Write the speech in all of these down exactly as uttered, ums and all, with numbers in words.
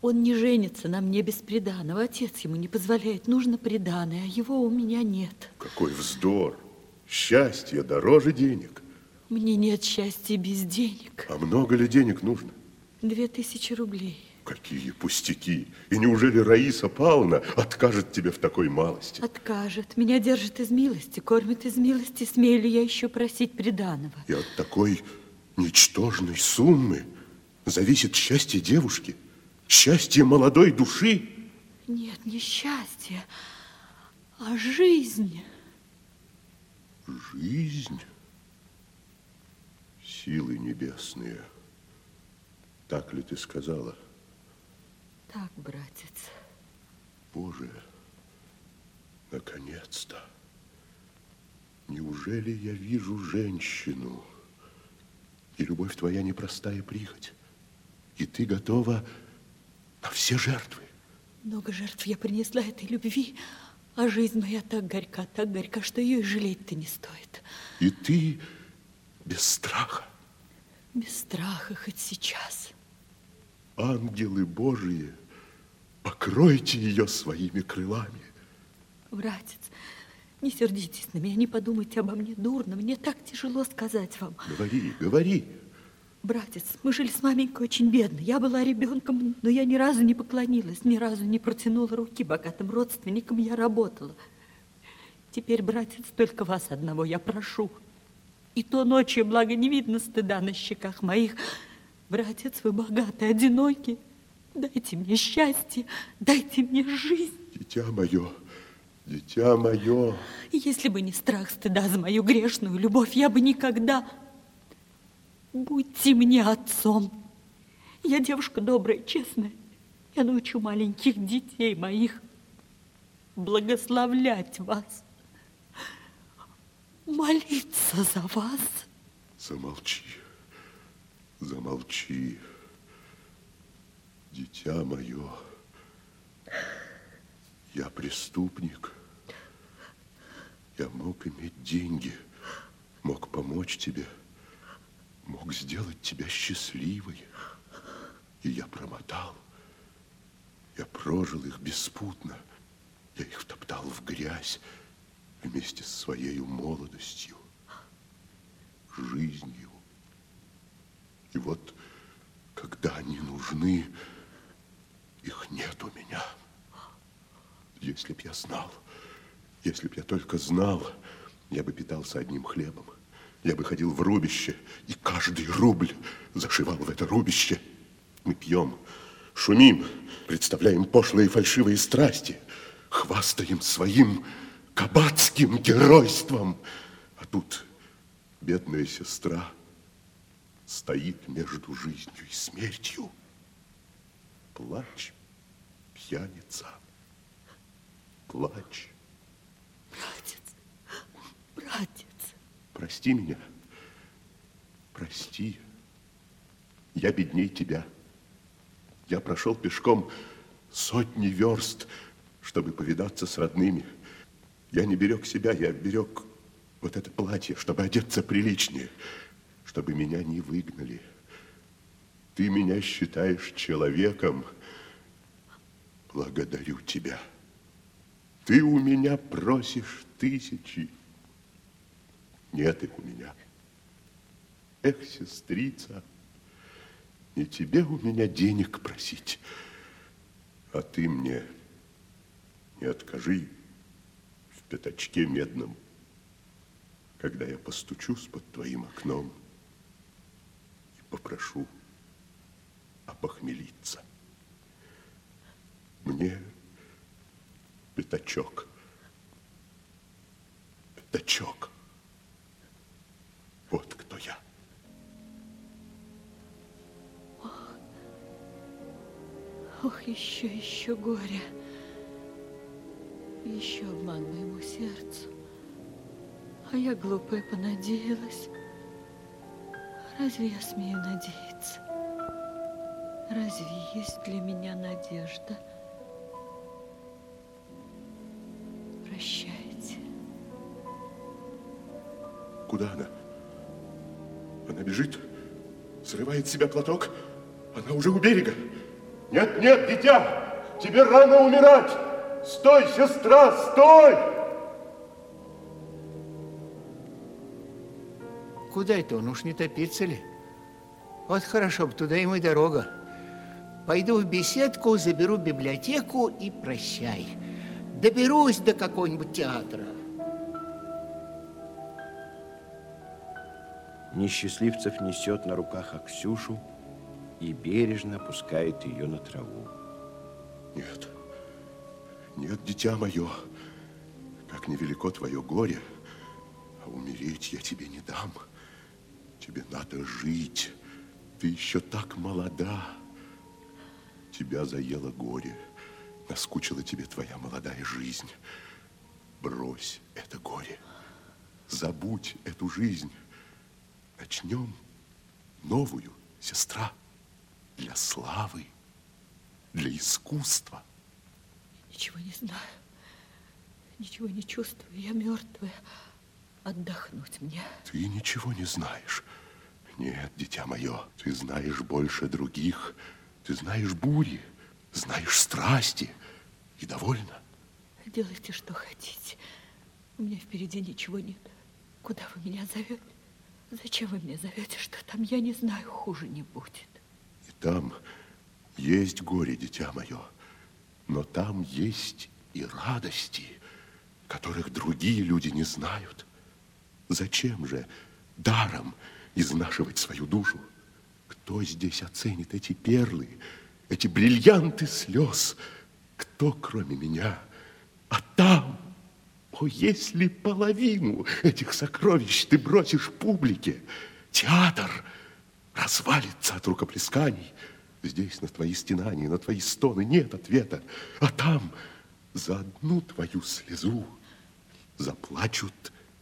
Он не женится на мне без приданого. Отец ему не позволяет. Нужно приданое, а его у меня нет. Какой вздор. Счастье дороже денег. Мне нет счастья без денег. А много ли денег нужно? Две тысячи рублей. Какие пустяки. И неужели Раиса Павловна откажет тебе в такой малости? Откажет. Меня держит из милости, кормит из милости. Смею ли я еще просить приданого? И от такой ничтожной суммы зависит счастье девушки, счастье молодой души. Нет, не счастье, а жизнь. Жизнь? Силы небесные. Так ли ты сказала? Так, братец. Боже, наконец-то. Неужели я вижу женщину? И любовь твоя непростая прихоть. И ты готова на все жертвы. Много жертв я принесла этой любви, а жизнь моя так горька, так горька, что ее и жалеть-то не стоит. И ты без страха? Без страха хоть сейчас. Ангелы Божии, покройте ее своими крылами. Братец, не сердитесь на меня, не подумайте обо мне дурно. Мне так тяжело сказать вам. Говори, говори. Братец, мы жили с маменькой очень бедно. Я была ребенком, но я ни разу не поклонилась, ни разу не протянула руки богатым родственникам. Я работала. Теперь, братец, только вас одного я прошу. И то ночью, благо, не видно стыда на щеках моих. Братец, вы богатый, одинокий. Дайте мне счастье, дайте мне жизнь. Дитя мое, дитя мое. И если бы не страх стыда за мою грешную любовь, я бы никогда... Будьте мне отцом. Я девушка добрая, честная. Я научу маленьких детей моих благословлять вас, молиться за вас. Замолчи, замолчи, дитя мое. Я преступник. Я мог иметь деньги, мог помочь тебе, мог сделать тебя счастливой. И я промотал. Я прожил их беспутно. Я их втоптал в грязь вместе с своей молодостью, жизнью. И вот, когда они нужны, их нет у меня. Если б я знал, если б я только знал, я бы питался одним хлебом. Я бы ходил в рубище, и каждый рубль зашивал в это рубище. Мы пьем, шумим, представляем пошлые фальшивые страсти, хвастаем своим кабацким геройством. А тут бедная сестра стоит между жизнью и смертью. Плачь, пьяница, плачь. Братец, братец. Прости меня, прости. Я бедней тебя. Я прошел пешком сотни верст, чтобы повидаться с родными. Я не берег себя, я берег вот это платье, чтобы одеться приличнее, чтобы меня не выгнали. Ты меня считаешь человеком. Благодарю тебя. Ты у меня просишь тысячи. Нет их у меня. Эх, сестрица, не тебе у меня денег просить, а ты мне не откажи в пятачке медном, когда я постучусь под твоим окном и попрошу опохмелиться. Мне пятачок, пятачок. Вот кто я. Ох, ох, еще, еще горе. Еще обман моему сердцу. А я, глупая, понадеялась. Разве я смею надеяться? Разве есть для меня надежда? Прощайте. Куда она? Она бежит, срывает с себя платок. Она уже у берега. Нет, нет, дитя, тебе рано умирать. Стой, сестра, стой! Куда это он? Уж не топится ли? Вот хорошо бы, туда ему и дорога. Пойду в беседку, заберу библиотеку и прощай. Доберусь до какого-нибудь театра. Несчастливцев несет на руках Аксюшу и бережно опускает ее на траву. Нет, нет, дитя мое, как невелико твое горе, а умереть я тебе не дам. Тебе надо жить, ты еще так молода. Тебя заело горе, наскучила тебе твоя молодая жизнь. Брось это горе, забудь эту жизнь. Начнем новую, сестра, для славы, для искусства. Ничего не знаю, ничего не чувствую, я мертвая. Отдохнуть мне. Ты ничего не знаешь. Нет, дитя мое, ты знаешь больше других. Ты знаешь бури, знаешь страсти. И довольно. Делайте, что хотите. У меня впереди ничего нет. Куда вы меня зовете? Зачем вы меня зовете? Что там, я не знаю, хуже не будет. И там есть горе, дитя мое, но там есть и радости, которых другие люди не знают. Зачем же даром изнашивать свою душу? Кто здесь оценит эти перлы, эти бриллианты слез? Кто, кроме меня? А там, о, если половину этих сокровищ ты бросишь публике, театр развалится от рукоплесканий. Здесь на твои стенания, на твои стоны нет ответа. А там за одну твою слезу заплачут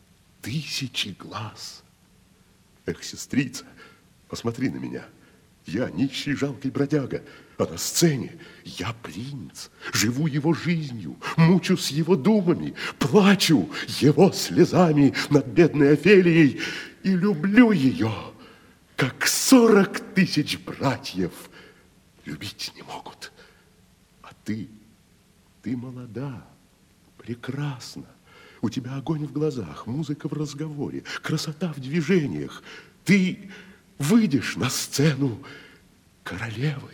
тысячи глаз. Эх, сестрица, посмотри на меня. Я нищий, жалкий бродяга, а на сцене я принц. Живу его жизнью, мучусь его думами, плачу его слезами над бедной Офелией и люблю ее, как сорок тысяч братьев любить не могут. А ты, ты молода, прекрасна. У тебя огонь в глазах, музыка в разговоре, красота в движениях. Ты выйдешь на сцену королевой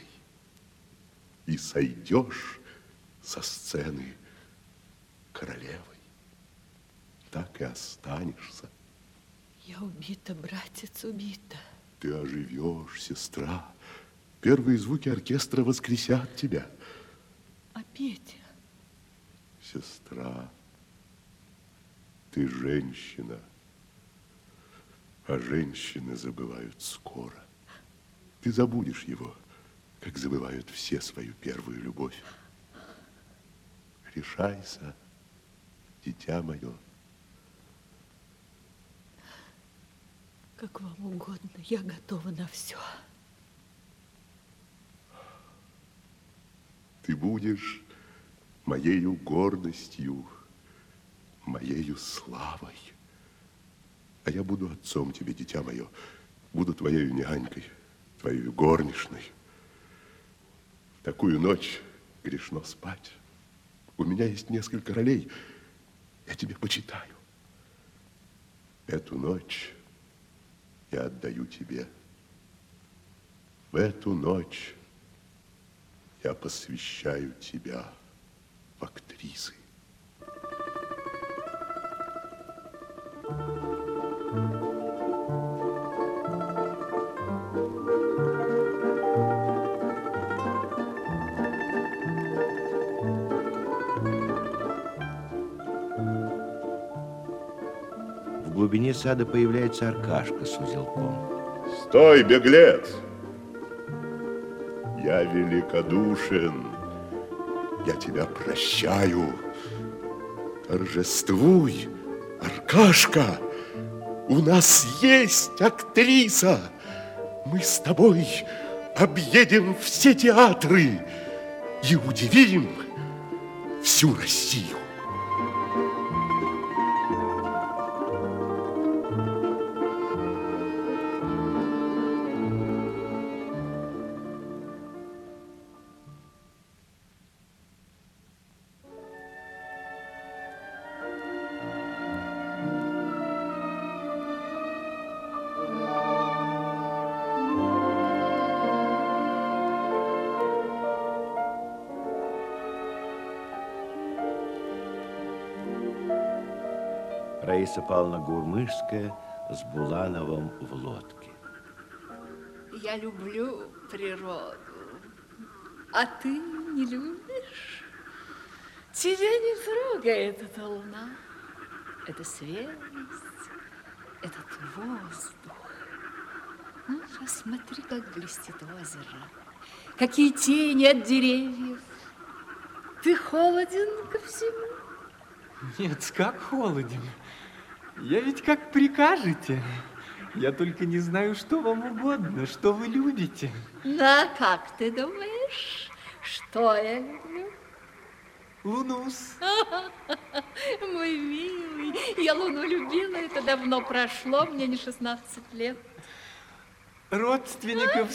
и сойдешь со сцены королевой. Так и останешься. Я убита, братец, убита. Ты оживешь, сестра. Первые звуки оркестра воскресят тебя. А Петя? Сестра, ты женщина, а женщины забывают скоро. Ты забудешь его, как забывают все свою первую любовь. Решайся, дитя мое. Как вам угодно, я готова на все. Ты будешь моею гордостью, моею славой. А я буду отцом тебе, дитя мое. Буду твоею нянькой, твоей горничной. В такую ночь грешно спать. У меня есть несколько ролей. Я тебя почитаю. Эту ночь я отдаю тебе. В эту ночь я посвящаю тебя в актрисы. В глубине сада появляется Аркашка с узелком. Стой, беглец! Я великодушен. Я тебя прощаю. Торжествуй, Аркашка! У нас есть актриса! Мы с тобой объедем все театры и удивим всю Россию. Раиса Павловна Гурмышская с Булановым в лодке. Я люблю природу, а ты не любишь? Тебя не трогает эта луна, эта свежесть, этот воздух. Ну, посмотри, как блестит озеро, какие тени от деревьев. Ты холоден ко всему? Нет, как холоден. Я ведь как прикажете. Я только не знаю, что вам угодно, что вы любите. Да, как ты думаешь, что я люблю? Лунус. Мой милый, я Луну любила, это давно прошло, мне не шестнадцать лет. Родственников.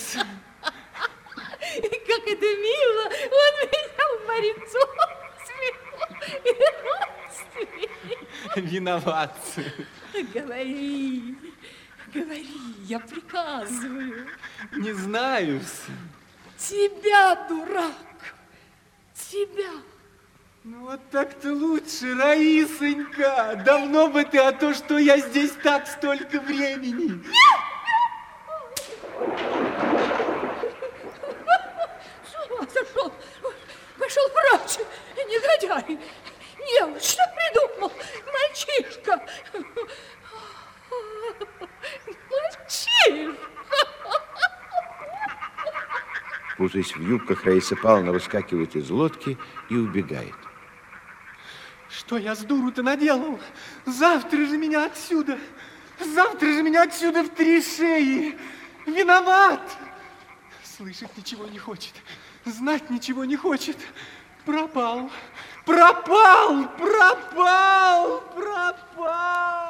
Как это мило, он меня в морецу смело. Виноват. Говори, говори, я приказываю. Не знаю. Тебя, дурак, тебя. Ну вот так-то лучше, Раисонька. Давно бы ты, а то, что я здесь так столько времени. С ума сошел, пошел прочь, негодяй. Нет, что придумал? Мальчишка. Мальчишка. Путаясь в юбках, Раиса Павловна выскакивает из лодки и убегает. Что я с дуру-то наделал? Завтра же меня отсюда. Завтра же меня отсюда в три шеи. Виноват. Слышать ничего не хочет. Знать ничего не хочет. Пропал. Пропал! Пропал! Пропал!